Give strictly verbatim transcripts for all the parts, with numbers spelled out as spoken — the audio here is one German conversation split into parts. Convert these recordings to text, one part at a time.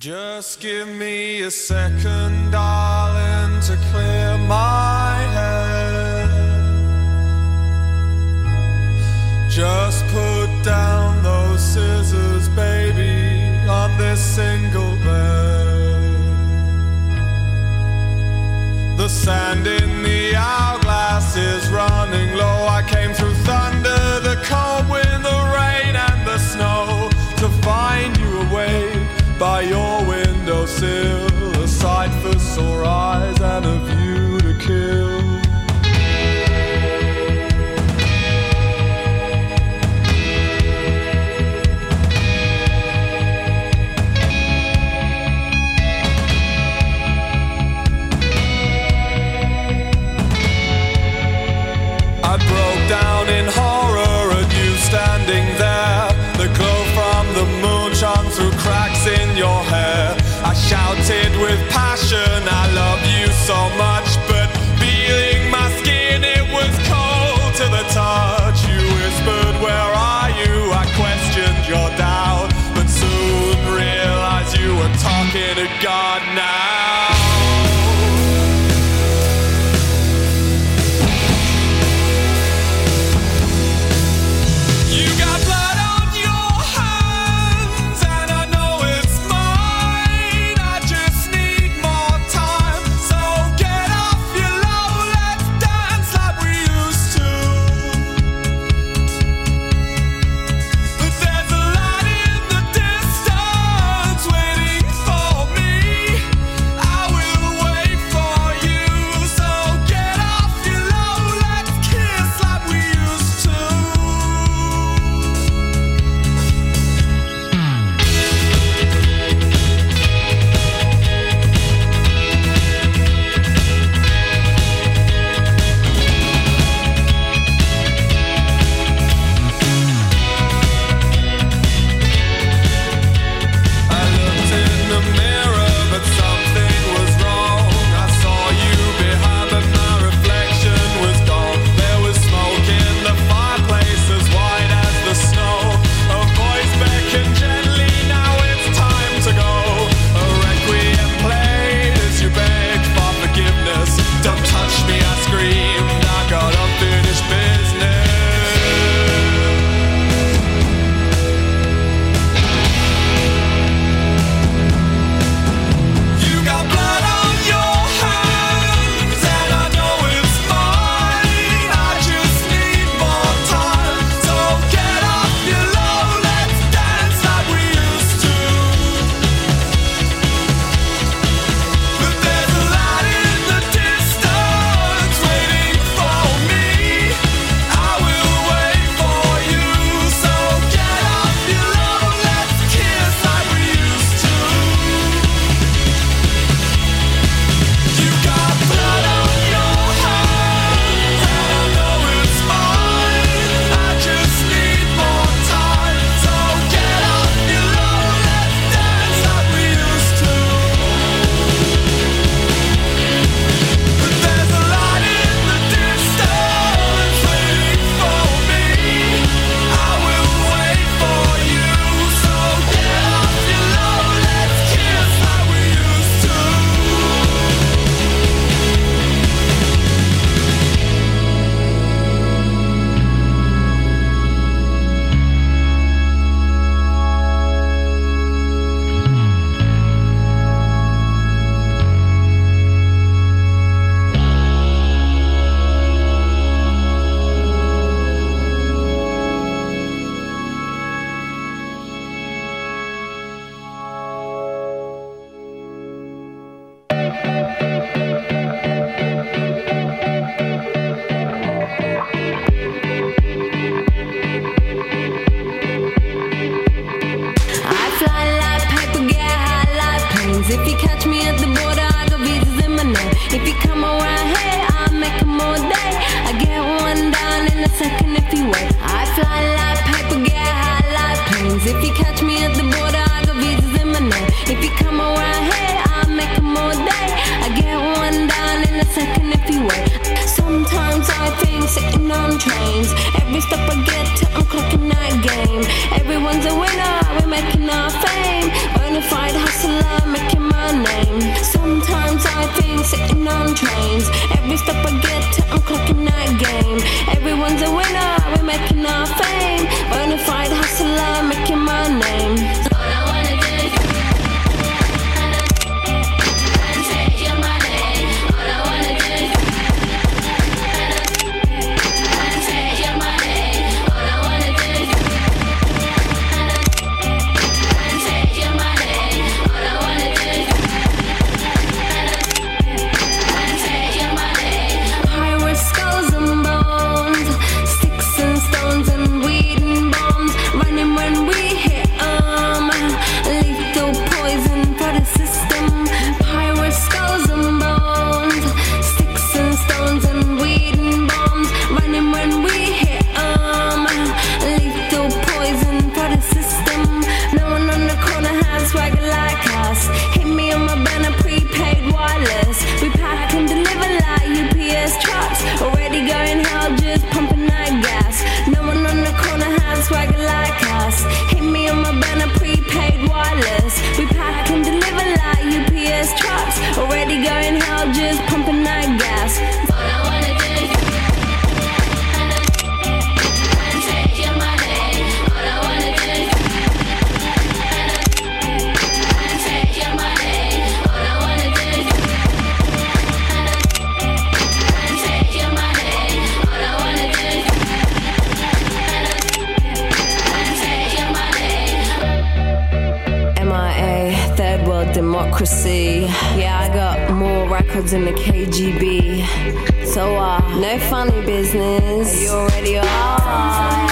Just give me a second, darling, to clear my head. Just put down those scissors, baby, on this single bed. The sand in the hourglass is running low. I came through thunder, the cold wind, the rain and the snow to find you awake by your windowsill, a sight for sore eyes and a view to kill. I broke down in horror at you standing there. The glow from the moon shone through cracks in your hair. I shouted with passion, I love you so much, but feeling my skin, it was cold to the touch. You whispered, where are you? I questioned your doubt, but soon realized you were talking to God now. If you catch me at the border, I got visas in my name. If you come around here, I'll make them all day. I get one down in a second if you wait. I fly like paper, get high like planes. If you catch me at the border, I got visas in my name. If you come around here, I'll make them all day. I get one down in a second if you wait. Sometimes I think sitting on trains. Every step I get to, I'm clocking that game. Everyone's a winner, we're making our fame. Bonafide hustler. democracy. Yeah, I got more records than the K G B. So, uh, no funny business. You already are.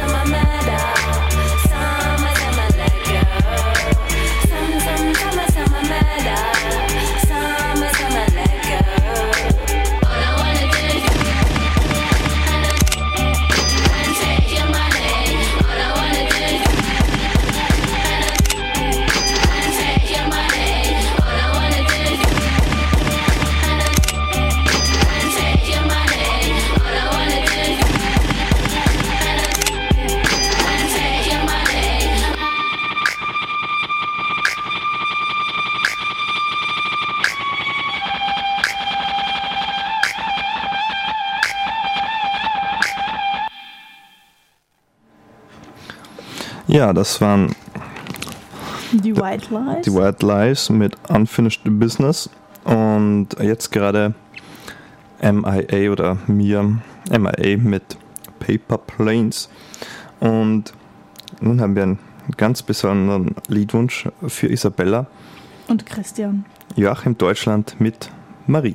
Ja, das waren die White Lies. Die White Lies mit Unfinished Business und jetzt gerade M I A oder mir M I A mit Paper Planes. Und nun haben wir einen ganz besonderen Liedwunsch für Isabella und Christian. Joachim Deutschland mit Marie.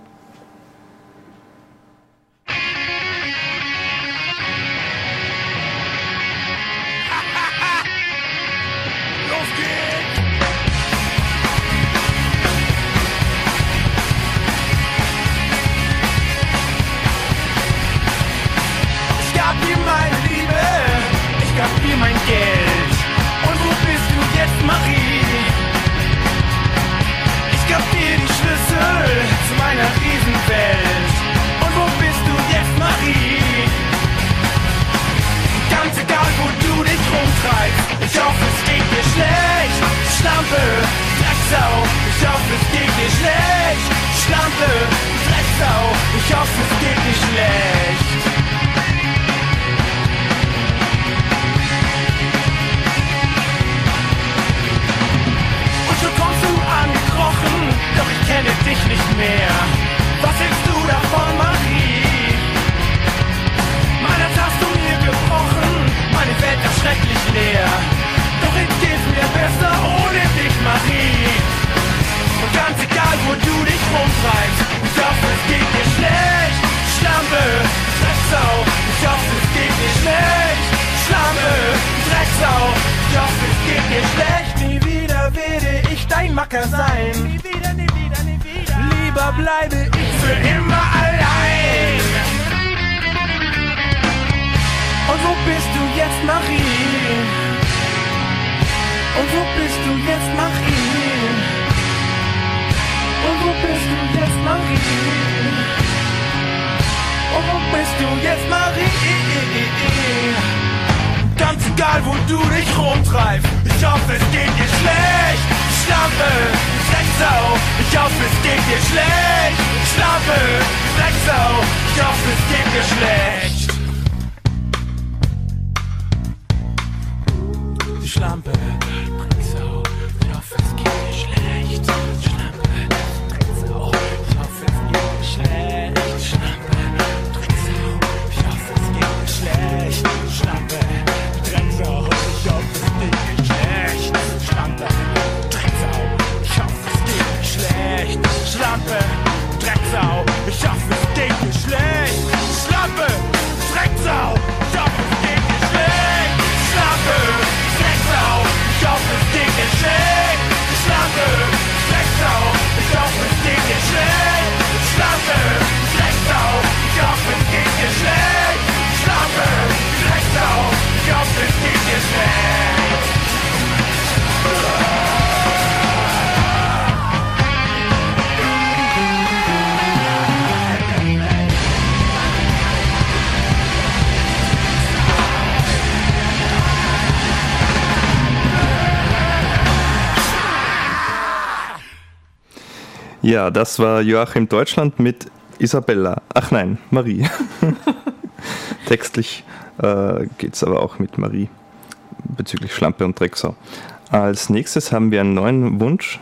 Ja, das war Joachim Deutschland mit Isabella. Ach nein, Marie. Textlich äh, geht es aber auch mit Marie bezüglich Schlampe und Drecksau. Als nächstes haben wir einen neuen Wunsch.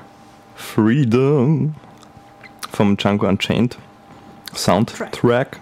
Freedom vom Django Unchained Soundtrack.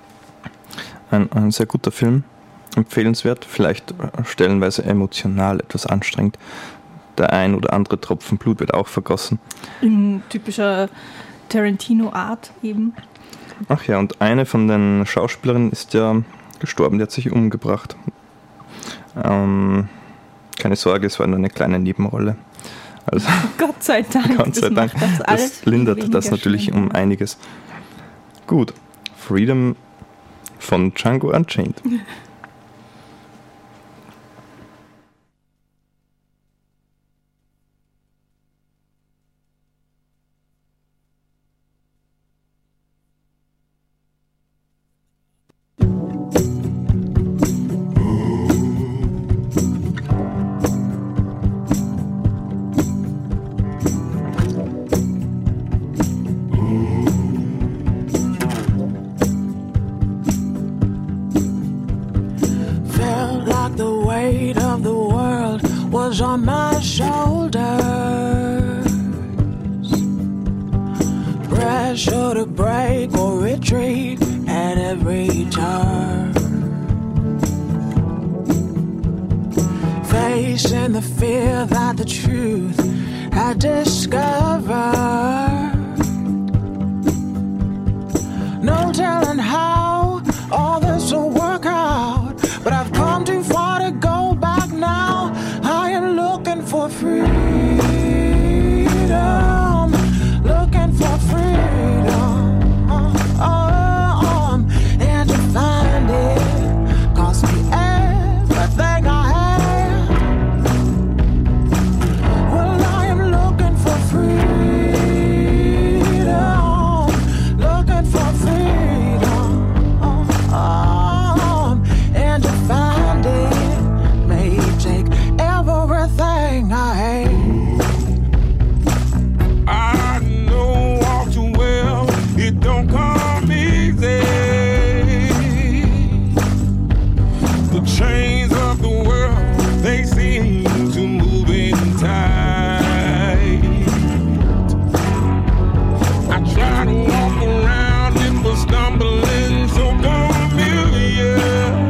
Ein, ein sehr guter Film, empfehlenswert, vielleicht stellenweise emotional etwas anstrengend. der ein oder andere Tropfen Blut wird auch vergossen. In typischer Tarantino-Art eben. Ach ja, und eine von den Schauspielerinnen ist ja gestorben, die hat sich umgebracht. Ähm, keine Sorge, es war nur eine kleine Nebenrolle. Also, Gott sei Dank. Gott sei Dank, das, alles das lindert das natürlich schlimm. um einiges. Gut, Freedom von Django Unchained. On my shoulders, pressure to break or retreat at every turn, facing the fear that the truth had discovered. No telling how all this will work out, but I've come too far to go back now. For freedom, looking for freedom, um, and to find it cost me everything I have. Well, I am looking for freedom, looking for freedom, um, and to find it may take everything I hate. I know all too well it don't come easy. The chains of the world, they seem to move in tight. I try to walk around with the stumbling so familiar.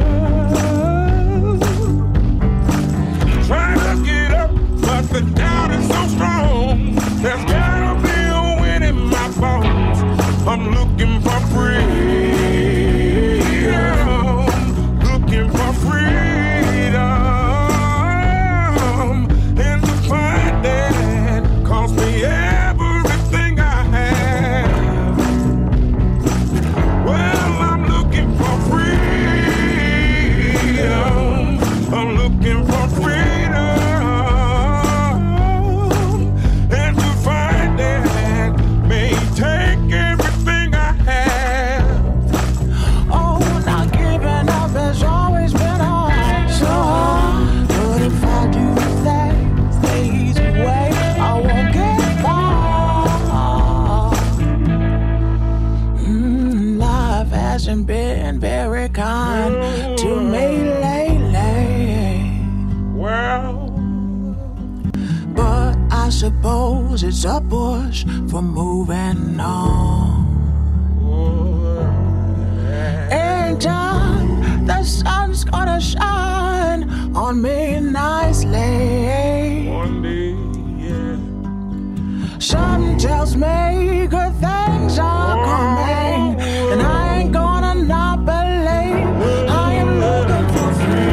But the doubt is so strong, there's gotta be a win in my bones. I'm looking for freedom, looking for freedom, and to find that cost me everything I have. Well, I'm looking for freedom, I'm looking for freedom. Take everything I have. Oh, not giving up has always been hard, so hard. But if I do things the easy way, I won't get far. Mm, life hasn't been very kind to me lately. Well, but I suppose it's a push for moving on. In time, the sun's gonna shine on me nicely. one day, yeah. Something tells me good things are coming, and I ain't gonna not believe. I am looking for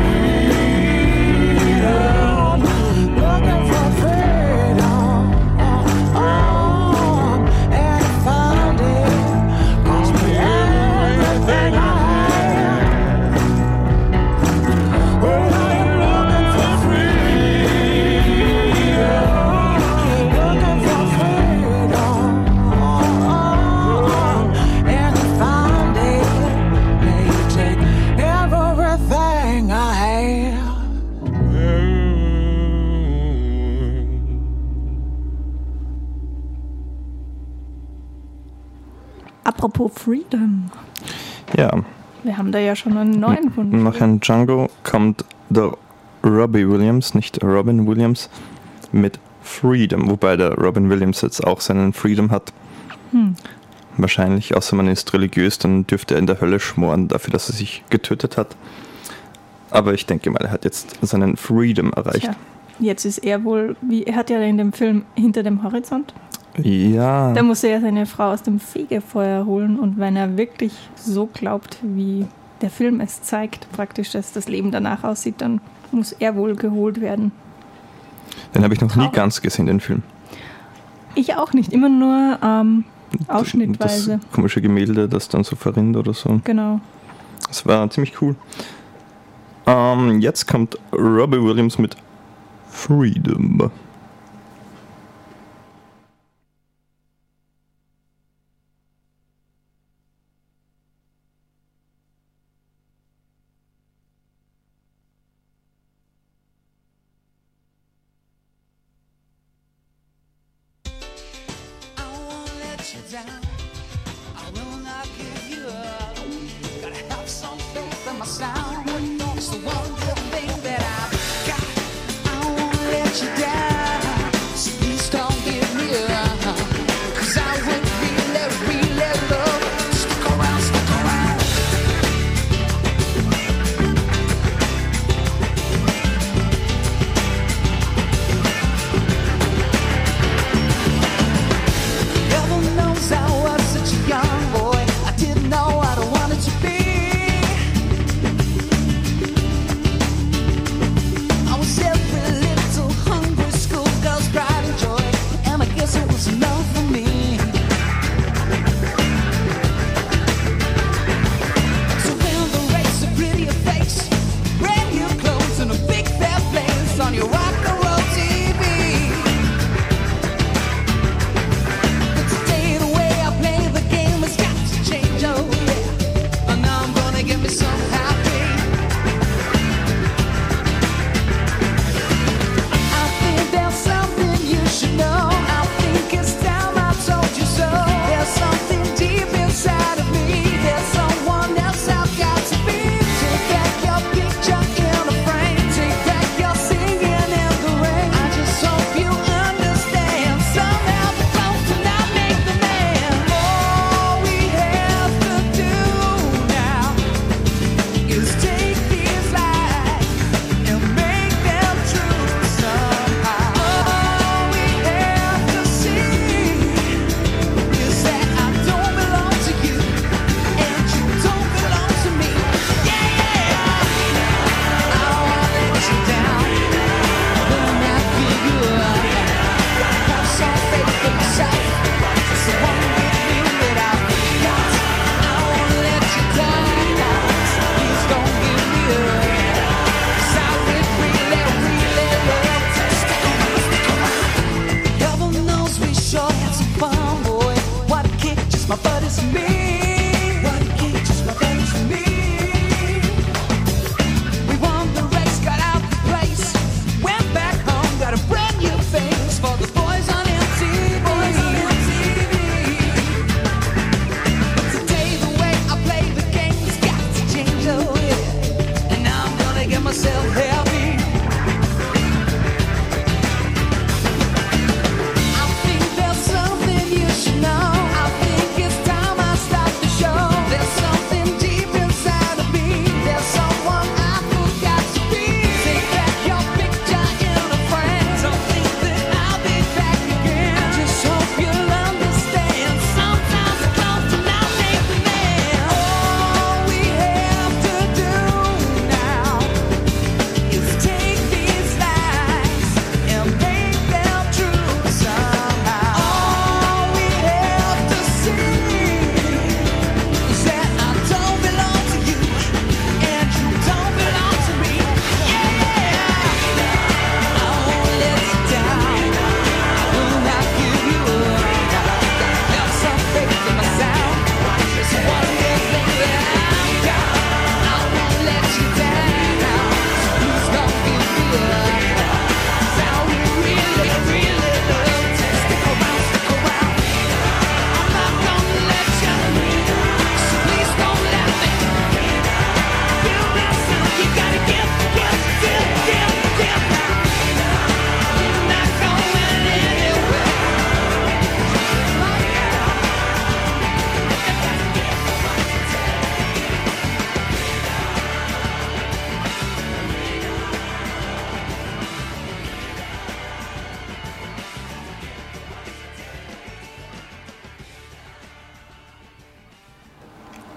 freedom, looking for freedom. Oh, and to find it cost me everything I have. Well, I am looking for freedom, looking for freedom. Oh, and to find it may take everything I have. Apropos Freedom. Ja, Wir haben da ja schon einen neuen von. nach Herrn Django kommt der Robbie Williams, nicht Robin Williams, mit Freedom, wobei der Robin Williams jetzt auch seinen Freedom hat. Hm. Wahrscheinlich, außer man ist religiös, dann dürfte er in der Hölle schmoren dafür, dass er sich getötet hat. Aber ich denke mal, er hat jetzt seinen Freedom erreicht. Tja, Jetzt ist er wohl, wie er hat ja in dem Film Hinter dem Horizont, Ja, da muss er ja seine Frau aus dem Fegefeuer holen und wenn er wirklich so glaubt, wie der Film es zeigt, praktisch, dass das Leben danach aussieht, dann muss er wohl geholt werden. den habe ich noch nie Traurig. ganz gesehen, den Film. Ich auch nicht, immer nur ähm, ausschnittweise. Das komische Gemälde, das dann so verrinnt oder so. Genau. Das war ziemlich cool. Ähm, jetzt kommt Robbie Williams mit Freedom. I won't let you down. I will not give you up. Gotta have some faith in my sound. It's the one good thing that I've got. I won't let you down. So please don't give me up. Cause I would really, really love to stick around, stick around. Heaven knows I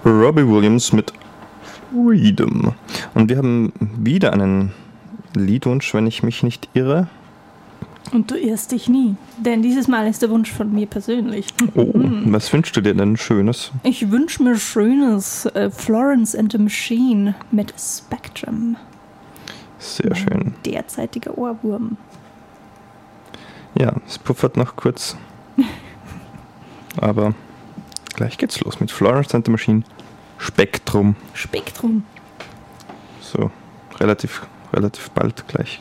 Robbie Williams mit Freedom. Und wir haben wieder einen Liedwunsch, wenn ich mich nicht irre. Und du irrst dich nie, denn dieses Mal ist der Wunsch von mir persönlich. Oh, was wünschst du dir denn Schönes? Ich wünsche mir Schönes. Äh, Florence and the Machine mit Spectrum. Sehr schön. Derzeitiger Ohrwurm. Ja, es puffert noch kurz. Aber gleich geht's los mit Florence and the Machine. Spektrum. Spektrum. So, relativ, relativ bald gleich.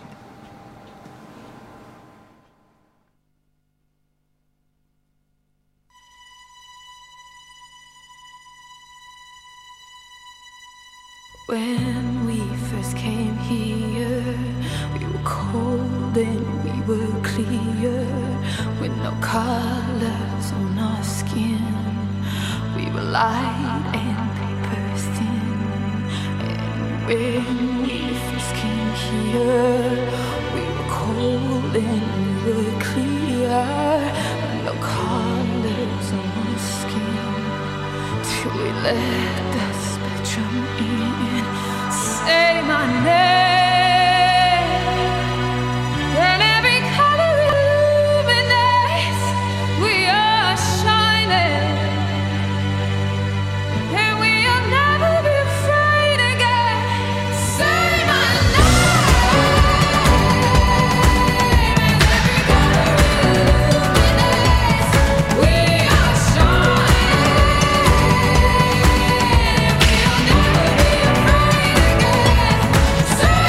When we first came here, we were cold and we were clear, with no colors on our skin. We were light and paper thin. And when we first came here, we were cold and we were clear, with no colors on our skin. Till we let the spectrum in. Say my name, and every color illuminates. We are shining, and we'll never be afraid again. Say my name, and every color illuminates. We are shining, and we'll never be afraid again. Say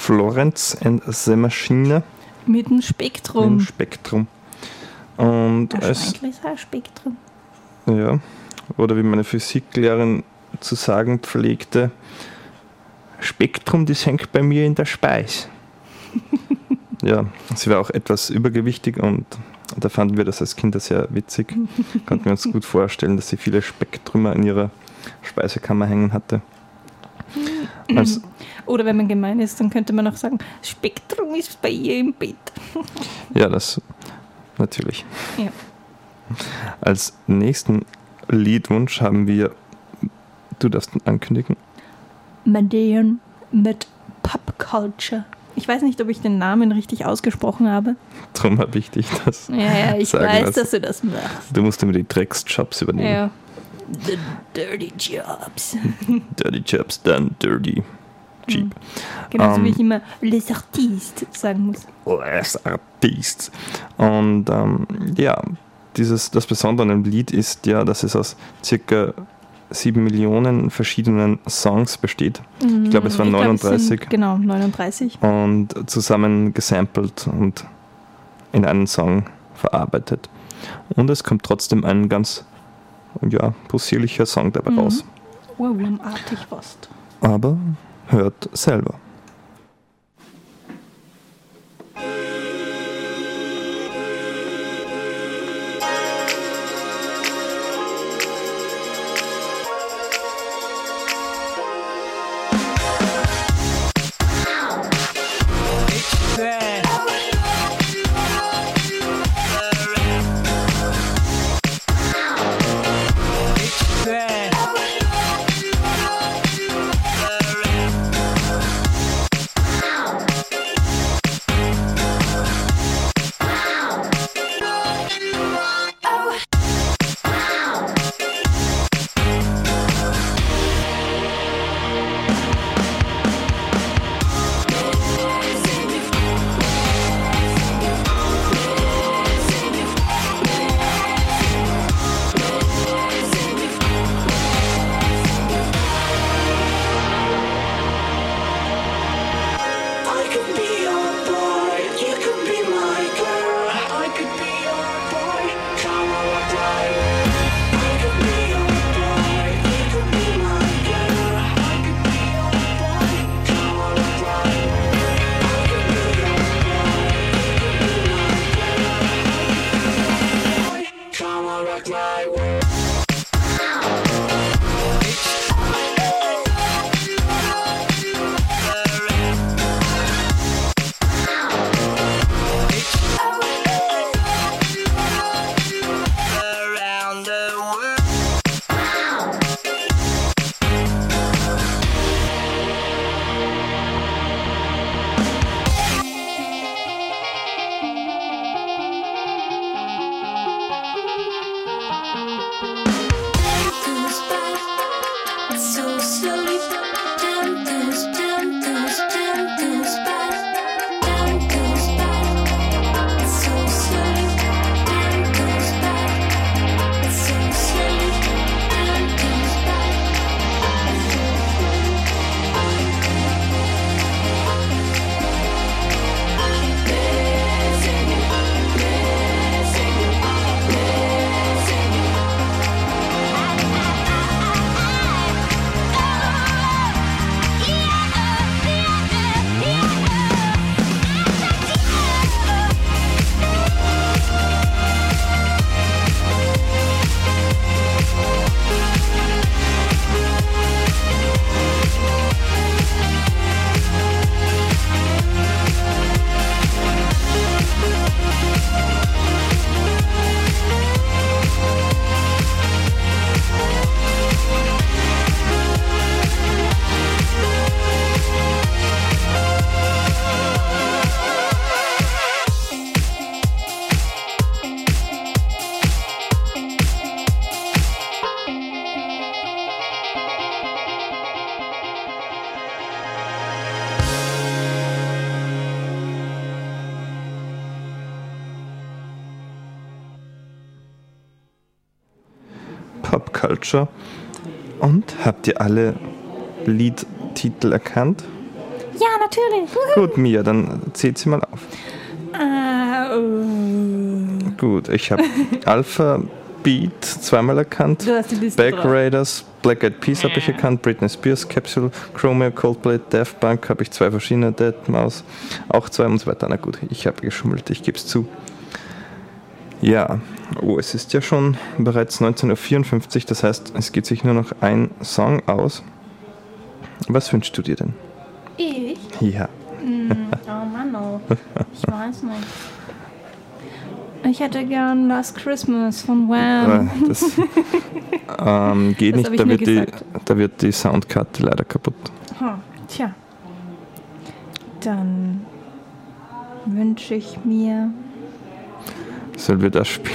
Florence and the Machine Mit dem im Spektrum. Spektrum. Und Ein als, schweinkliches Spektrum. ja, oder wie meine Physiklehrerin zu sagen pflegte, Spektrum, das hängt bei mir in der Speis. Ja, sie war auch etwas übergewichtig und da fanden wir das als Kinder sehr witzig. Konnten wir uns gut vorstellen, dass sie viele Spektrümer in ihrer Speisekammer hängen hatte. Als, Oder wenn man gemein ist, dann könnte man auch sagen, Spektrum ist bei ihr im Bett. ja, das natürlich. Ja. Als nächsten Liedwunsch haben wir, du darfst ihn ankündigen, Mandeon mit Pop Culture. Ich weiß nicht, ob ich den Namen richtig ausgesprochen habe. darum habe ich dich das Ja, ja, ich sagen weiß, lassen. dass du das machst. Du musst immer die Drecksjobs übernehmen. Ja. The Dirty Jobs. Dirty Jobs, dann Dirty Jeep. Genauso Ähm, wie ich immer Les Artistes sagen muss. Les Artistes. Und ähm, ja, dieses, das Besondere an dem Lied ist ja, dass es aus circa sieben Millionen verschiedenen Songs besteht. Ich glaube, es waren Ich glaub, es neununddreißig. sind, genau, neununddreißig. Und zusammen gesampelt und in einen Song verarbeitet. Und es kommt trotzdem ein ganz ja, possierlicher Song dabei Mhm. raus. Ohrwurmartig fast. Aber hört selber. I could be your boy, you could be my girl. I could be your boy, come on, what I could be your boy, you could be my girl. I could be your boy, come on, what I could be your boy, you could be my girl. Come on, rock my world. So slowly, down goes, down goes, down goes by, down goes by. So slowly, down goes by. So slowly, down goes by. Blessing you, blessing you, blessing you. Pop Culture. Und habt ihr alle Liedtitel erkannt? Ja, natürlich. Gut, Mia, dann zählt sie mal auf. Ah, uh. Gut, ich habe Alpha Beat zweimal erkannt. Du hast die Liste Back drauf. Raiders, Black Eyed Peas habe ich erkannt, Britney Spears, Capsule, Chromeo, Coldplay, Daft Punk habe ich zwei verschiedene, Deadmau5 auch zwei und so weiter. Na gut, ich habe geschummelt, ich gebe es zu. Ja, oh, es ist ja schon bereits neunzehn Uhr vierundfünfzig, das heißt, es geht sich nur noch ein Song aus. Was wünschst du dir denn? Ich? Ja. Mm, oh Mann, oh. Ich weiß nicht. Ich hätte gern Last Christmas von Wham. Äh, Das ähm, geht Das hab nicht, ich da mir wird, die, gesagt. da wird die Soundkarte leider kaputt. Hm, tja. Dann wünsche ich mir. Sollen wir das spielen?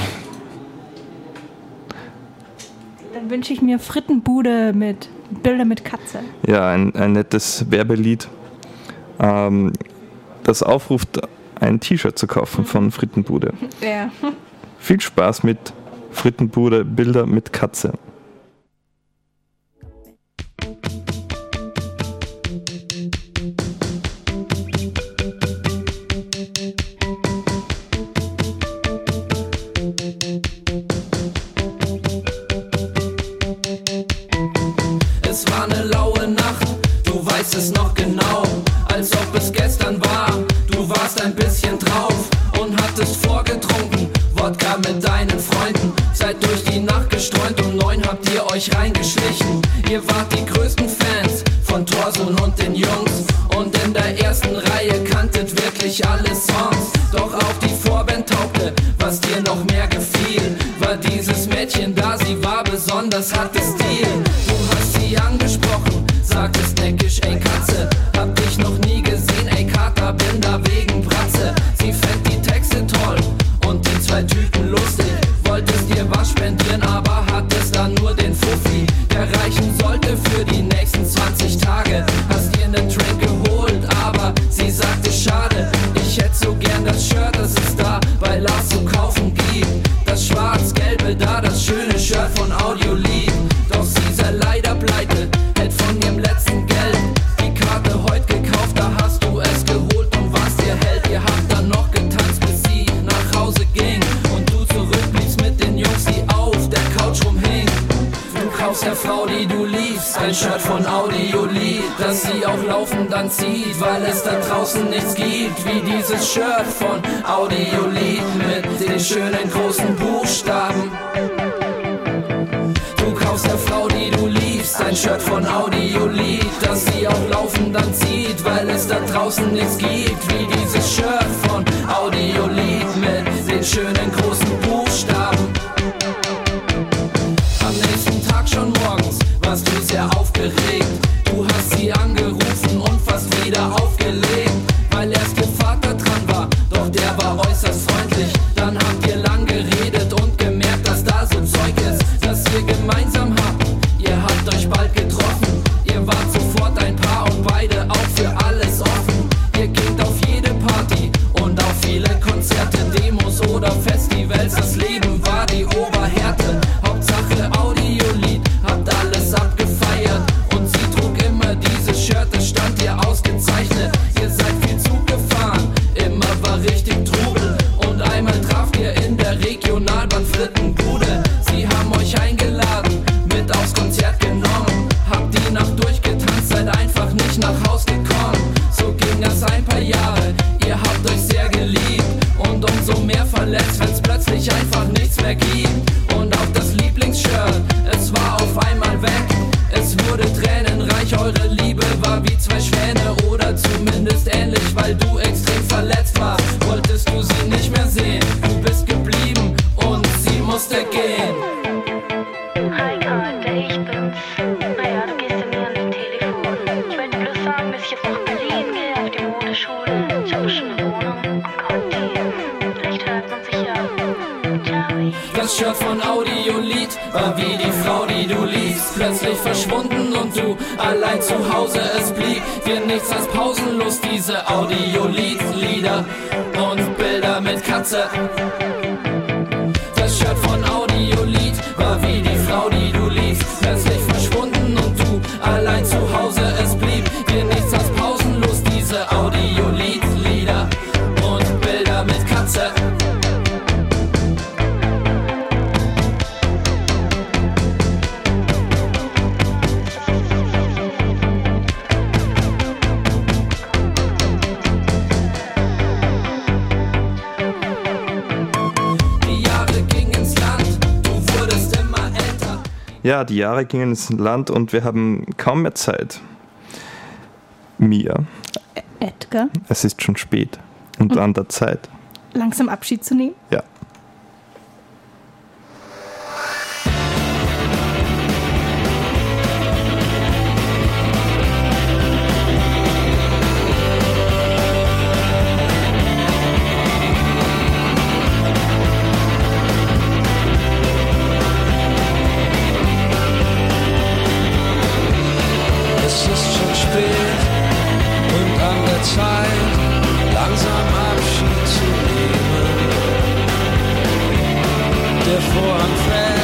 Dann wünsche ich mir Frittenbude mit Bilder mit Katze. Ja, ein, ein nettes Werbelied, ähm, das aufruft, ein T-Shirt zu kaufen von Frittenbude. Ja. Viel Spaß mit Frittenbude, Bilder mit Katze. Es war eine laue Nacht, du weißt es noch genau, als ob es gestern war. Du warst ein bisschen drauf und hattest vorgetrunken, Wodka mit deinen Freunden. Seid durch die Nacht gestreunt, um neun habt ihr euch reingeschlichen. Ihr wart die größten Fans von Thorsun und den Jungs und in der ersten Reihe kanntet wirklich alle Songs. Doch auch die Vorband taugte, was dir noch mehr gefiel, war dieses Mädchen da, sie war besonders, hatte Stil. Du hast sie angesprochen, sagtest neckisch, ey Katze, hab dich noch nie gesehen, ey Kater, bin da wegen Bratze. Sie fand die Texte toll und die zwei Typen lustig, wolltest dir was spendieren, aber hattest dann nur den Fuffi, der reichen sollte für die nächsten zwanzig Tage. Hast dir nen Drink geholt, aber sie sagte schade, ich hätte so gern das Shirt, das es da bei Lars zu kaufen gibt. Das schwarz-gelbe da, das schöne Shirt von Audiolied. Doch sie sei leider pleite, hält von ihrem letzten Geld die Karte heute gekauft, da hast du es geholt und was dir hält. Ihr habt dann noch getanzt, bis sie nach Hause ging und du zurückbliebst mit den Jungs, die auf der Couch rumhingen. Du kaufst der Frau, die du liebst, ein Shirt von Audiolied, das sie auch laufend anzieht, weil es da draußen nichts gibt wie dieses Shirt von Audiolied mit den schönen großen Buchstaben. Du kaufst der Frau, die du liebst, ein Shirt von Audiolied, das sie auch laufend anzieht, weil es da draußen nichts gibt wie dieses Shirt von Audiolied mit den schönen großen Buchstaben. Am nächsten Tag schon morgens warst du sehr aufgeregt. Du hast sie angerufen und fast wieder aufgelegt, weil erst ihr Vater dran war, doch der war äußerst freundlich. Dann habt ihr lang geredet und gemerkt, dass da so Zeug ist, das ihr gemeinsam habt. Ihr habt euch bald getroffen, ihr wart sofort ein Paar und beide auch für alles offen. Ihr geht auf jede Party und auf viele Konzerte, Demos oder Festivals. Das Leben war die Oberhärte, Hauptsache Audiolied, habt alles abgefeiert und sie trug immer dieses Shirt, es stand ihr ausgezeichnet. Ihr seid viel Zug gefahren, immer war richtig Trubel und einmal traft ihr in der Regionalbahn Frittenbude. Sie haben euch eingeladen, mit aufs Konzert genommen, habt die Nacht durchgetanzt, seid einfach nicht nach Haus gekommen. So ging das ein paar Jahre, ihr habt euch sehr geliebt und umso mehr verletzt, wenn's plötzlich einfach nichts mehr gibt. Und auch das Lieblingsshirt, es war auf einmal weg. Es wurde tränenreich, eure Liebe war wie zwei Schwäne oder zumindest ähnlich, weil du extrem verletzt warst. Wolltest du sie nicht mehr sehen, du bist geblieben und sie musste gehen. Hi Karte, ich bin's. Naja, du gehst ja nie an das Telefon. Ich wollte bloß sagen, dass ich jetzt nach Berlin gehe, auf die Modeschule. Ich habe schon eine Wohnung und Konti. Vielleicht hört man sich ja. Ciao. Das Shirt von Audiolied war wie die Frau, die du liebst, plötzlich verschwunden und du allein zu Hause. Es blieb dir nichts als pausenlos diese Audiolied-Lieder und Bilder mit Katze. Das Shirt von Audiolied war wie die Frau, die du liebst, plötzlich verschwunden und du allein zu Hause. Es blieb dir nichts als pausenlos die Ja, die Jahre gingen ins Land und wir haben kaum mehr Zeit. Mia, Edgar, es ist schon spät und, und an der Zeit. Langsam Abschied zu nehmen? Ja. Es ist schon spät und an der Zeit, langsam Abschied zu nehmen. Der Vorhang fällt.